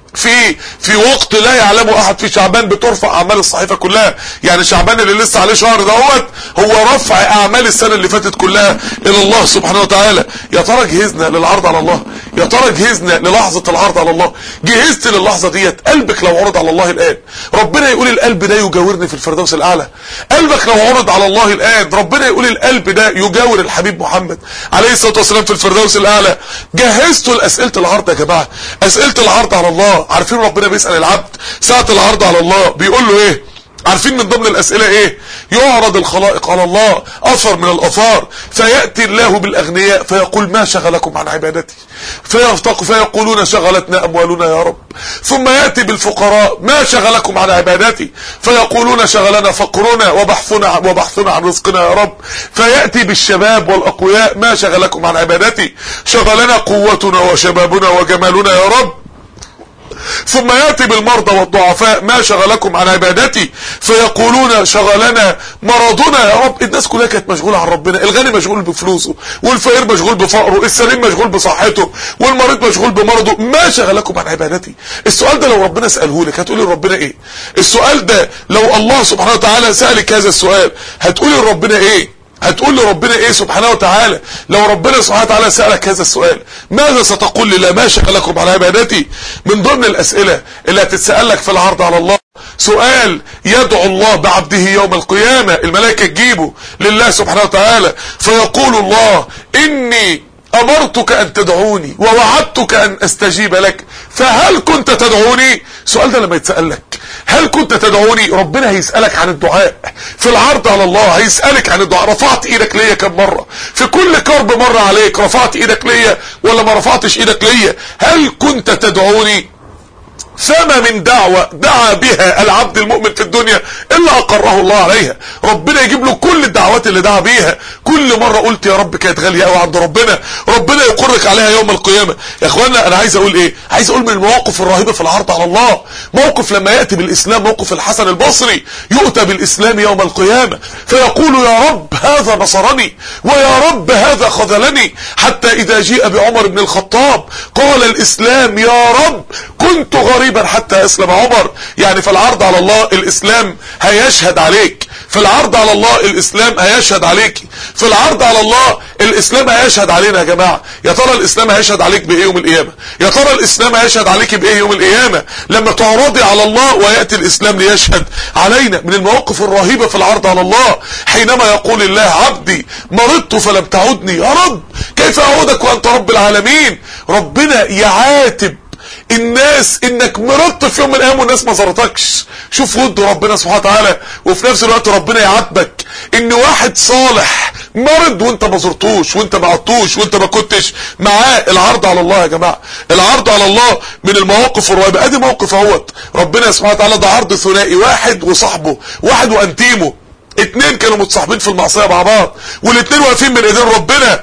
في وقت لا يعلمه احد في شعبان بترفع اعمال الصحيفه كلها. يعني شعبان اللي لسه عليه شهر دوت هو رفع اعمال السنه اللي فاتت كلها الى الله سبحانه وتعالى. يا ترى جهزنا للعرض على الله؟ يا ترى جهزنا للحظه العرض على الله؟ جهزت للحظه ديت؟ قلبك لو عرض على الله الان ربنا يقول القلب ده يجاورني في الفردوس الاعلى. قلبك لو عرض على الله الان ربنا يقول القلب ده يجاور الحبيب محمد عليه الصلاه والسلام في الفردوس الاعلى. جهزتوا لاسئله العرض يا جماعه؟ اسئله العرض على الله. عارفين ربنا بيسأل العبد ساعة العرض على الله بيقول له ايه؟ عارفين من ضمن الاسئلة ايه؟ يعرض الخلائق على الله اثر من الاثار، فيأتي الله بالاغنياء فيقول ما شغلكم عن عبادتي، فيقولون شغلتنا اموالنا يا رب. ثم يأتي بالفقراء ما شغلكم عن عبادتي، فيقولون شغلنا فقرنا وبحثنا عن رزقنا يا رب. فيأتي بالشباب والاقوياء ما شغلكم عن عبادتي، شغلنا قوتنا وشبابنا وجمالنا يا رب. ثم يأتي بالمرضى والضعفاء ما شغلكم عن عبادتي، فيقولون شغلنا مرضنا يا رب. الناس كلها كانت مشغولة عن ربنا، الغني مشغول بفلوسه، والفقير مشغول بفقره، السليم مشغول بصحته، والمريض مشغول بمرضه. ما شغلكم عن عبادتي. السؤال ده لو ربنا سأله لك هتقولي لربنا ايه؟ السؤال ده لو الله سبحانه وتعالى سألك هذا السؤال هتقولي لربنا ايه؟ هتقول لربنا ايه سبحانه وتعالى؟ لو ربنا سبحانه وتعالى سألك هذا السؤال ماذا ستقول لي؟ لا ما شغلكم على عبادتي. من ضمن الاسئلة اللي هتتسأل لك في العرض على الله سؤال يدعو الله بعبده يوم القيامة. الملائكة تجيبه لله سبحانه وتعالى فيقول الله اني امرتك ان تدعوني ووعدتك ان استجيب لك فهل كنت تدعوني؟ السؤال ده لما يتسأل لك هل كنت تدعوني؟ ربنا هيسألك عن الدعاء في العرض على الله. هيسألك عن الدعاء. رفعت ايدك ليا كم مرة؟ في كل كرب مرة عليك رفعت ايدك ليا ولا ما رفعتش ايدك ليا؟ هل كنت تدعوني؟ فما من دعوة دعا بها العبد المؤمن في الدنيا الا اقره الله عليها. ربنا يجيب له كل الدعوات اللي دعا بيها. كل مرة قلت يا رب كانت غالية قوي عند ربنا، ربنا يقرك عليها يوم القيامة. يا اخوانا انا عايز اقول ايه؟ عايز اقول من المواقف الرهيبة في العرض على الله موقف لما يأتي بالاسلام، موقف الحسن البصري يؤتى بالاسلام يوم القيامة فيقول يا رب هذا نصرني ويا رب هذا خذلني، حتى اذا جيء بعمر بن الخطاب قال الاسلام يا رب كنت غريبا حتى اسلم عمر. يعني في العرض على الله الاسلام هيشهد عليك، في العرض على الله الاسلام هيشهد عليك، في العرض على الله الاسلام هيشهد علينا يا جماعة. يا ترى الاسلام هيشهد عليك بايه يوم القيامة؟ يا ترى الاسلام هيشهد عليك بايه يوم القيامة لما تعرضي على الله ويأتي الاسلام ليشهد علينا؟ من المواقف الرهيبة في العرض على الله حينما يقول الله عبدي مرضت فلم تعودني، يا رب كيف اعودك وانت رب العالمين؟ ربنا يعاتب الناس انك مرضت في يوم من الايام والناس ما زارتكش. شوف ود ربنا سبحانه وتعالى. وفي نفس الوقت ربنا يعاتبك ان واحد صالح مرض وانت ما زرتوش وانت ما عدتوش وانت ما كنتش معاه. العرض على الله يا جماعه، العرض على الله من المواقف الرهيبه. ادي موقف اهوت ربنا سبحانه وتعالى ده عرض ثنائي، واحد وصاحبه، واحد وانتيمه. اتنين كانوا متصاحبين في المعصيه مع بعض والاتنين واقفين من ايدين ربنا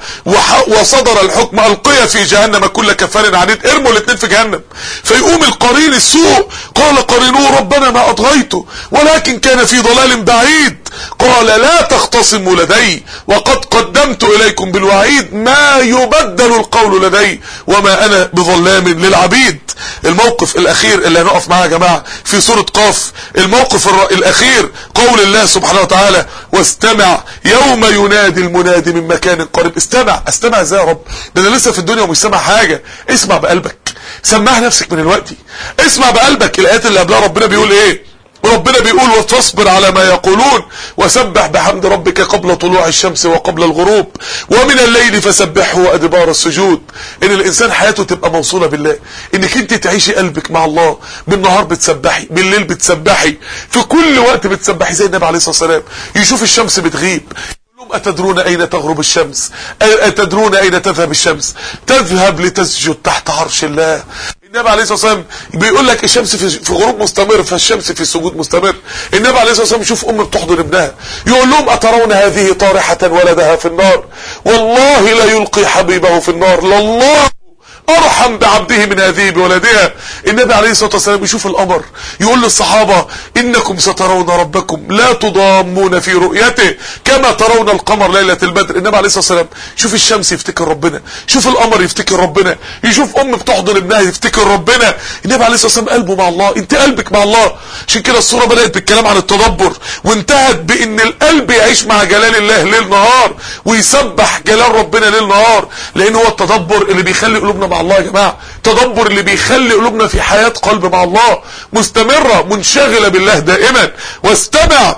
وصدر الحكم القي في جهنم كل كفار عنيد. ارموا الاتنين في جهنم. فيقوم القرين السوء قال قرينوه ربنا ما اطغيته ولكن كان في ضلال بعيد قال لا تختصموا لدي وقد قدمت اليكم بالوعيد ما يبدل القول لدي وما انا بظلام للعبيد. الموقف الاخير اللي هنقف معاه يا جماعه في سوره قاف، الموقف الاخير قول الله سبحانه وتعالى واستمع يوم ينادي المنادي من مكان قريب. استمع ازاي يا رب؟ ده انا لسه في الدنيا ومش سامع حاجه. اسمع بقلبك، سمع نفسك من الوقت، اسمع بقلبك. الايات اللي قبلها ربنا بيقول ايه؟ ربنا بيقول وتصبر على ما يقولون وسبح بحمد ربك قبل طلوع الشمس وقبل الغروب ومن الليل فسبحه وادبار السجود. ان الانسان حياته تبقى موصولة بالله، انك انت تعيشي قلبك مع الله. بالنهار بتسبحي، بالليل بتسبحي، في كل وقت بتسبحي زي النبي عليه الصلاة والسلام. يشوف الشمس بتغيب أتدرون أين تغرب الشمس؟ أتدرون أين تذهب الشمس؟ تذهب لتسجد تحت عرش الله. النبي عليه الصلاة والسلام بيقول لك الشمس في غروب مستمر فالشمس في سجود مستمر. النبي عليه الصلاة والسلام يشوف أم بتحضن ابنها يقول لهم أترون هذه طارحة ولدها في النار؟ والله لا يلقي حبيبه في النار، لله ارحم بعبده من هذه بولدها. النبي عليه الصلاة والسلام يشوف القمر يقول للصحابة انكم سترون ربكم لا تضامون في رؤيته كما ترون القمر ليلة البدر. النبي عليه الصلاة والسلام شوف الشمس يفتكر ربنا، شوف القمر يفتكر ربنا، يشوف بتحضن ابنها يفتكر ربنا. النبي عليه الصلاة والسلام قلبه مع الله، انت قلبك مع الله. عشان كده السورة بدأت بالكلام عن التدبر وانتهت بان القلب يعيش مع جلال الله ليل نهار ويسبح جلال ربنا ليل نهار، لان هو التدبر اللي بيخلي قلوبنا مع الله يا جماعة، التدبر اللي بيخلي قلوبنا في حياة قلب مع الله مستمرة منشغلة بالله دائما. واستمع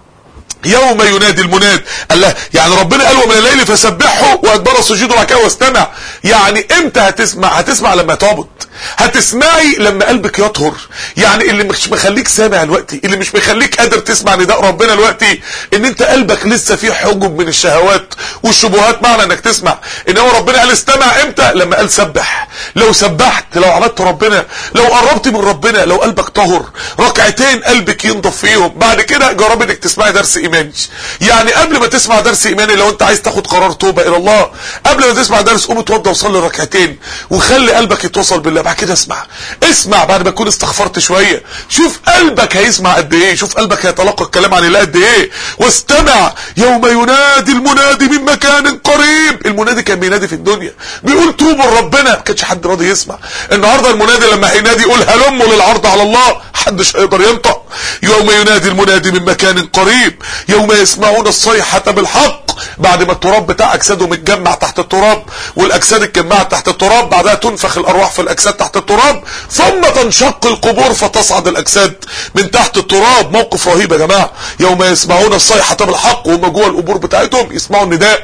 يوم ينادي المناد. الله يعني ربنا قال ومن الليل فسبحه وادبر السجود وبعد كده واستمع. يعني امتى هتسمع؟ هتسمع لما تعبد، هتسمعي لما قلبك يطهر. يعني اللي مش مخليك سامع الوقتي، اللي مش مخليك قادر تسمع نداء ربنا الوقتي، ان انت قلبك لسه فيه حجب من الشهوات والشبهات معنى انك تسمع. انما ربنا قال استمع امتى؟ لما قال سبح. لو سبحت، لو عبدت ربنا، لو قربت من ربنا، لو قلبك طهر ركعتين قلبك ينضف فيهم، بعد كده جرب انك تسمعي درس ايماني. يعني قبل ما تسمع درس ايماني لو انت عايز تاخد قرار توبة الى الله، قبل ما تسمع درس قوم اتوضى وصلي ركعتين وخلي قلبك يتوصل بالله، بعد كده اسمع بعد ما تكون استغفرت شوية، شوف قلبك هيسمع قد ايه، شوف قلبك هيتلقى الكلام عن الله قد ايه. واستمع يوم ينادي المنادي من مكان قريب. المنادي كان بينادي في الدنيا بيقول توبوا لربنا، ما كانش حد راضي يسمع. النهارده المنادي لما هينادي يقول هلموا للعرض على الله، محدش هيقدر ينطق. يوم ينادي المنادي من مكان قريب يوم يسمعون الصيحة بالحق. بعد ما التراب بتاع اجسادهم اتجمع تحت التراب والاجساد اتجمعت تحت التراب، بعدها تنفخ الارواح في الاجساد تحت التراب، ثم تنشق القبور فتصعد الاجساد من تحت التراب. موقف رهيب يا جماعة. يوم يسمعون الصيحة بالحق وهم جوه القبور بتاعتهم يسمعوا النداء.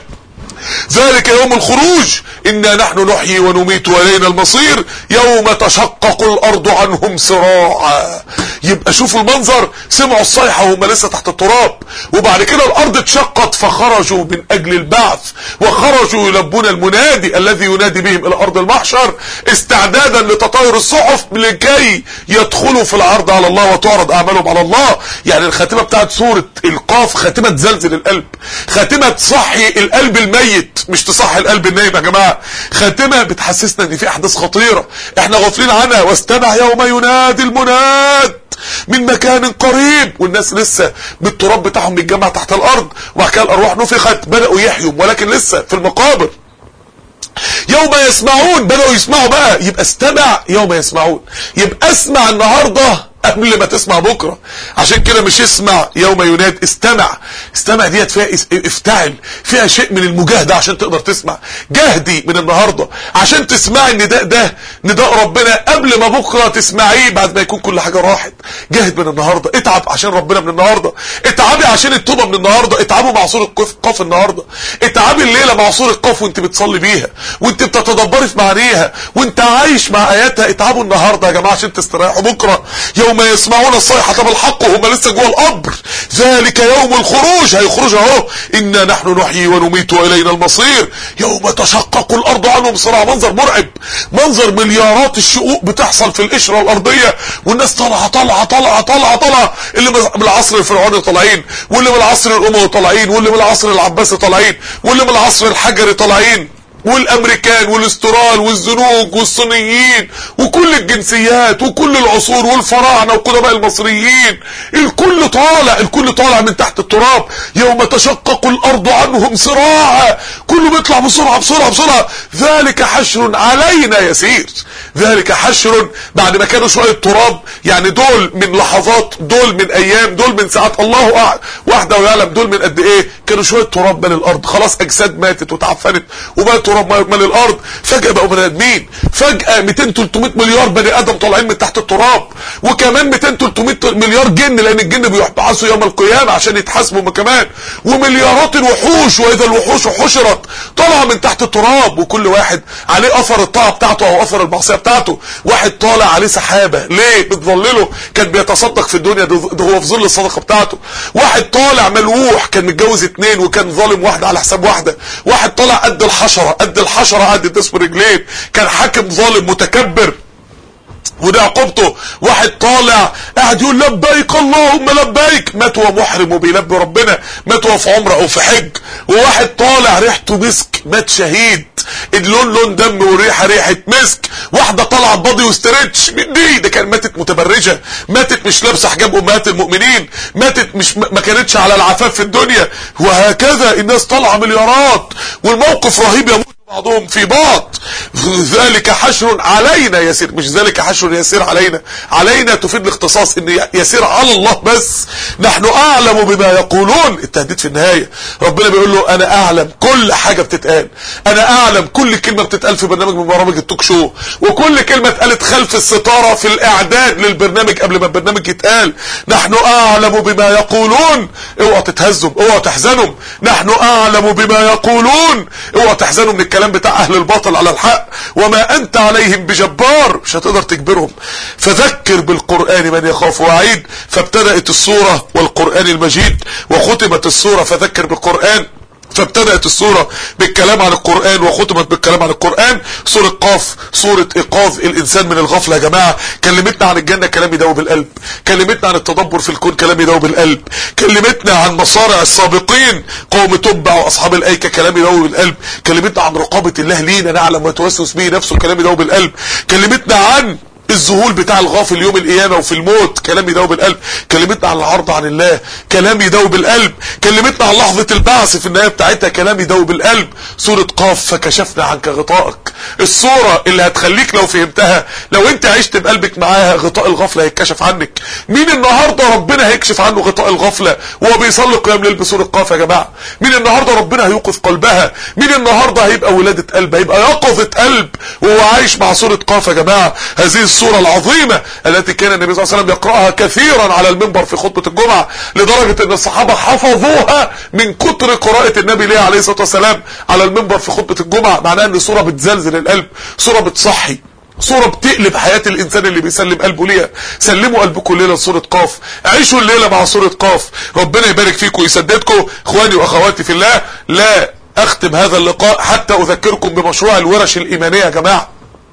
ذلك يوم الخروج إنا نحن نحيي ونميت وإلينا المصير يوم تشقق الأرض عنهم سراعا. يبقى شوفوا المنظر، سمعوا الصيحة وهم لسه تحت التراب، وبعد كده الأرض اتشقت فخرجوا من أجل البعث، وخرجوا يلبون المنادي الذي ينادي بهم إلى أرض المحشر استعدادا لتطاير الصحف لكي يدخلوا في العرض على الله وتعرض أعمالهم على الله. يعني الخاتمة بتاعت سورة القاف خاتمة تزلزل القلب، خاتمة تصحي القلب الميت مش تصحي القلب النايم يا جماعة، خاتمة بتحسسنا ان في احداث خطيرة احنا غافلين عنها. واستمع يوم ينادي المناد من مكان قريب، والناس لسه بالتراب بتاعهم بيتجمع تحت الارض، وبعد كده الارواح نفخت بدأوا يحيوا ولكن لسه في المقابر. يوم يسمعون بدأوا يسمعوا بقى، يبقى استمع يوم يسمعون، يبقى اسمع النهاردة قبل ما تسمع بكرة. عشان كده مش اسمع يوم يناد، استمع. استمع ديت فيها افتعل، فيها شيء من المجاهدة عشان تقدر تسمع. جاهدي من النهاردة عشان تسمعي النداء ده، نداء ربنا قبل ما بكرة تسمعيه بعد ما يكون كل حاجة راحت. جاهد من النهاردة، اتعب عشان ربنا من النهاردة، اتعبي عشان التوبة من النهاردة، اتعبوا مع سورة قاف النهاردة، اتعبي الليلة مع سورة قاف وانت بتصلي بيها وانت بتتدبري في معانيها وانت عايش مع اياتها. اتعبوا النهاردة يا جماعة عشان تستريحوا بكرة. يوم يسمعون الصيحة بالحق وهم لسه جوه القبر، ذلك يوم الخروج، هيخرج اهو. إنا نحن نحيي ونميت وإلينا المصير يوم تشقق الأرض عنهم صراع. منظر مرعب، منظر مليارات الشقوق بتحصل في القشرة الأرضية والناس طالعة طالعة طالعة طالعة طالعة، اللي من العصر الفرعوني طالعين، واللي من العصر الأموي طالعين، واللي من العصر العباسي طالعين، واللي من العصر الحجري طالعين، والامريكان والاسترال والزنوج والصينيين وكل الجنسيات وكل العصور والفراعنه وقدماء المصريين، الكل طالع، الكل طالع من تحت التراب. يوم تشقق الارض عنهم سراعا، كله بيطلع بسرعه بسرعه بسرعه. ذلك حشر علينا يسير، ذلك حشر. بعد ما كانوا شويه تراب، يعني دول من لحظات، دول من ايام، دول من ساعات، الله وحده ويعلم دول من قد ايه. كانوا شويه تراب مال الارض، خلاص اجساد ماتت وتعفنت وبقى تراب مال الارض. فجأة بقوا بني ادمين، فجأة 200-300 مليار بني ادم طالعين من تحت التراب، وكمان 200-300 مليار جن، لان الجن بيبعثوا يوم القيامة عشان يتحاسبوا هم كمان، ومليارات الوحوش، واذا الوحوش حشرت، طالعه من تحت التراب، وكل واحد عليه اثر الطاعة بتاعته او اثر المعصية بتاعته. واحد طالع عليه سحابة، ليه؟ بتظلله، كان بيتصدق في الدنيا، ده هو في ظل الصدقة بتاعته. واحد طالع ملوح، كان متجوز 2 وكان ظالم واحدة على حساب واحدة. واحد طالع قد الحشرة، قد الحشرة قد الدس برجلين، كان حاكم ظالم متكبر. وده عقوبته. واحد طالع قاعد يقول لبيك اللهم لبيك، مات وهو محرم وبيلبي ربنا، مات وهو في عمره او في حج. وواحد طالع ريحته مسك، مات شهيد، اللون لون دم والريحه ريحه مسك. واحده طلعت بادي وستريتش، دي كانت ماتت متبرجه، ماتت مش لابسه حجاب امهات المؤمنين، ماتت مش ما كانتش على العفاف في الدنيا. وهكذا الناس طالعه مليارات، والموقف رهيب، يموت بعضهم في بعض. ذلك حشر علينا يسير، مش ذلك حشر يسير علينا، علينا تفيد الاختصاص، ان يسير على الله بس. نحن اعلم بما يقولون، التهديد في النهاية. ربنا بيقول له انا اعلم كل حاجة بتتقال، انا اعلم كل كلمة بتتقال في برنامج من برامج التوك شو، وكل كلمة اتقالت خلف الستارة في الاعداد للبرنامج قبل ما البرنامج يتقال. نحن اعلم بما يقولون، اوعوا تتهزم، اوعوا تحزنوا. نحن اعلم بما يقولون، اوعوا تحزنوا من الكلام بتاع اهل الباطل على الحق. وما انت عليهم بجبار، مش هتقدر تجبرهم. فذكر بالقرآن من يخاف وعيد. فابتدأت السورة والقرآن المجيد، وختمت السورة فذكر بالقرآن. فابتدأت السورة بالكلام عن القرآن وختمت بالكلام عن القرآن. سورة قاف سورة إيقاظ الإنسان من الغفلة يا جماعة. كلمتنا عن الجنة، كلام يدوب القلب. كلمتنا عن التدبر في الكون، كلام يدوب القلب. كلمتنا عن مصارع السابقين قوم تبع وأصحاب الأيكة، كلام يدوب القلب. كلمتنا عن رقابة الله لينا نعلم وتوسوس به نفسه، كلام يدوب القلب. كلمتنا عن الذهول بتاع الغافل يوم القيامة وفي الموت، كلام يدوب القلب. كلمتنا عن العرض عن الله، كلام يدوب القلب. كلمتنا عن لحظة البعث في النهاية بتاعتها، كلام يدوب القلب. سورة قاف فكشفنا عنك غطائك، السورة اللي هتخليك لو فهمتها، لو انت عشت بقلبك معاها، غطاء الغفلة هيتكشف عنك. مين النهاردة ربنا هيكشف عنه غطاء الغفلة وهو بيصلي قيام ليل بسورة قاف يا جماعة؟ مين النهاردة ربنا هيوقف قلبها؟ مين النهاردة هيبقى ولادة قلب، هيبقى يقظة قلب وهو عايش مع سورة قاف يا جماعة؟ هذه السورة العظيمة التي كان النبي صلى الله عليه وسلم يقرأها كثيرا على المنبر في خطبة الجمعة، لدرجة ان الصحابة حفظوها من كتر قراءة النبي ليه عليه الصلاة والسلام على المنبر في خطبة الجمعة. معناها ان السورة بتزلزل القلب، سورة بتصحي، سورة بتقلب حياة الانسان اللي بيسلم قلبه ليها. سلموا قلبكم الليلة لسورة قاف، عيشوا الليلة مع سورة قاف. ربنا يبارك فيكم ويسددكم. اخواني واخواتي في الله، لا اختم هذا اللقاء حتى اذكركم بمشروع الورش الايمانية يا جماعة.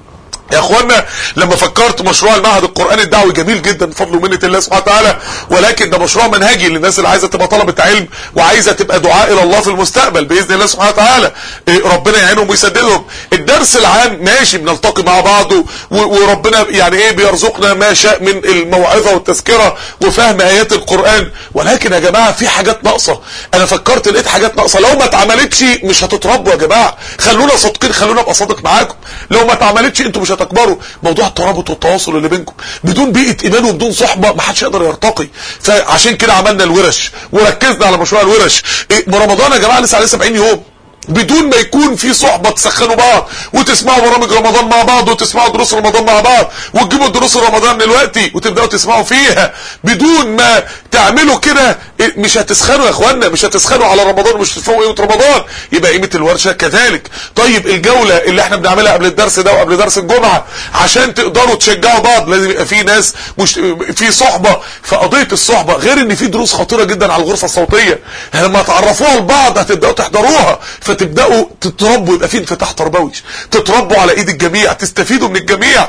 يا اخوانا لما فكرت مشروع المعهد القرآني الدعوي جميل جدا بفضل ومنة الله سبحانه وتعالى، ولكن ده مشروع منهجي للناس اللي عايزة تبقى طلبة علم وعايزة تبقى دعاء الى الله في المستقبل باذن الله سبحانه وتعالى. ربنا يعينهم ويسددهم. الدرس العام ماشي بنلتقي مع بعض وربنا يعني ايه بيرزقنا ما شاء من الموعظة والتذكرة وفهم ايات القرآن، ولكن يا جماعة في حاجات ناقصة. انا فكرت لقيت حاجات ناقصة، لو ما اتعملتش مش هتتربوا يا جماعة. خلونا صادقين، خلونا ابقى صادق معاكم، لو ما اتعملتش انتوا مش هتكبروا. موضوع الترابط والتواصل اللي بينكم، بدون بيئة ايمان وبدون صحبة ما حدش يقدر يرتقي. فعشان كده عملنا الورش وركزنا على مشروع الورش. رمضان يا جماعة لسه عليه 70 يوم، بدون ما يكون في صحبة تسخنوا بعض وتسمعوا برامج رمضان مع بعض وتسمعوا دروس رمضان مع بعض وتجيبوا دروس رمضان دلوقتي وتبداوا تسمعوا فيها، بدون ما تعملوا كده مش هتسخنوا يا اخوانا، مش هتسخنوا على رمضان ومش هتفهموا قيمة رمضان. يبقى قيمة الورشة كذلك. طيب الجولة اللي احنا بنعملها قبل الدرس ده وقبل درس الجمعة عشان تقدروا تشجعوا بعض، لازم يبقى في ناس مش في صحبة. فقضية الصحبة غير ان في دروس خطيرة جدا على الغرفة الصوتية، لما تعرفوها لبعض هتبداوا تحضروها، فتبداوا تتربوا، يبقى في انفتاح تربوي، تتربوا على ايد الجميع، تستفيدوا من الجميع.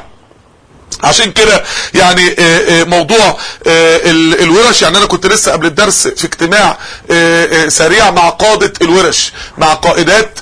عشان كده يعني موضوع الورش، يعني انا كنت لسه قبل الدرس في اجتماع سريع مع قادة الورش، مع قائدات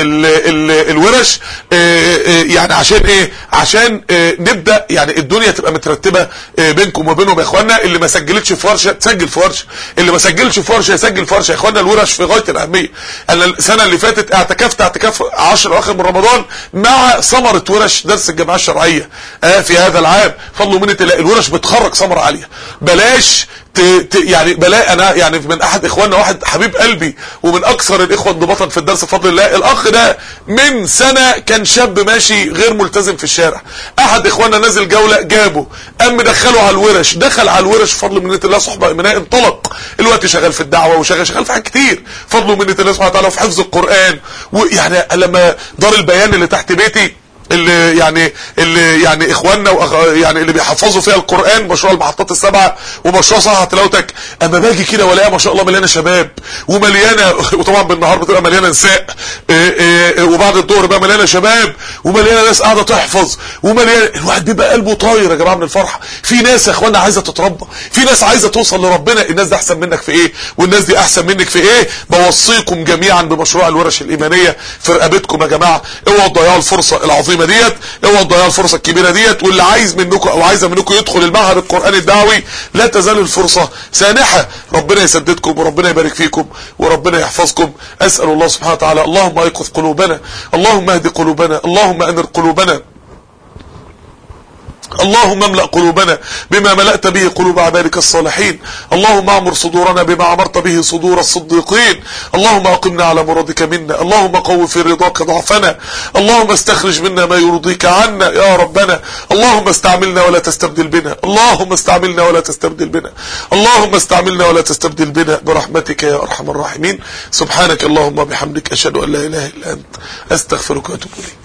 الورش، يعني عشان ايه؟ عشان نبدأ يعني الدنيا تبقى مترتبة بينكم وبينهم يا اخوانا. اللي ما سجلتش في ورشة تسجل في ورشة، اللي ما سجلش في ورشة يسجل في ورشة يا اخوانا. الورش في غاية الاهمية. انا السنة اللي فاتت اعتكاف 10 اواخر من رمضان مع ثمرة ورش درس الجماعة الشرعية في هذا العام. فضل ومنة الله الورش بتخرج ثمرة عالية. بلاش يعني انا يعني من احد اخواننا واحد حبيب قلبي ومن اكثر الاخوه انضباطا في الدرس بفضل الله، الاخ ده من سنه كان شاب ماشي غير ملتزم في الشارع، احد اخواننا نازل جوله جابه قام دخله على الورش، دخل على الورش بفضل منة الله صحبه ايمانيه، انطلق الوقت شغال في الدعوه وشغال في حاجات كتير بفضل منة الله سبحانه وتعالى، وفي حفظ القران. ويعني لما دار البيان اللي تحت بيتي اللي يعني اخواننا يعني اللي بيحفظوا فيها القرآن، مشروع المحطات السبعة ومشروع صحة تلاوتك، اما باجي كده والاقيها ما شاء الله مليانه شباب ومليانه، وطبعا بالنهار بتبقى مليانه نساء، وبعد الظهر بقى مليانه شباب ومليانه ناس قاعده تحفظ ومليانه، الواحد بيبقى قلبه طاير يا جماعه من الفرحه. في ناس يا اخوانا عايزه تتربى، في ناس عايزه توصل لربنا. الناس دي احسن منك في ايه والناس دي احسن منك في ايه؟ بوصيكم جميعا بمشروع الورش الايمانيه في رقبتكم يا جماعه. اوعوا تضيعوا الفرصه العظيمه ديت، اوعوا تضيعوا الفرصه الكبيره ديت. واللي عايز منكم او عايزه منكم يدخل المعهد القرآني الدعوي، لا تزال الفرصه سانحه. ربنا يسددكم وربنا يبارك فيكم وربنا يحفظكم. اسال الله سبحانه وتعالى اللهم ايقظ قلوبنا، اللهم اهد قلوبنا، اللهم انر قلوبنا، اللهم املأ قلوبنا بما ملأت به قلوب عبادك الصالحين، اللهم اعمر صدورنا بما عمرت به صدور الصديقين، اللهم اقمنا على مرادك منا، اللهم قو في رضاك ضعفنا، اللهم استخرج منا ما يرضيك عنا يا ربنا، اللهم استعملنا ولا تستبدل بنا، اللهم استعملنا ولا تستبدل بنا، اللهم استعملنا ولا تستبدل بنا برحمتك يا ارحم الراحمين. سبحانك اللهم وبحمدك اشهد ان لا اله الا انت استغفرك واتوب اليك.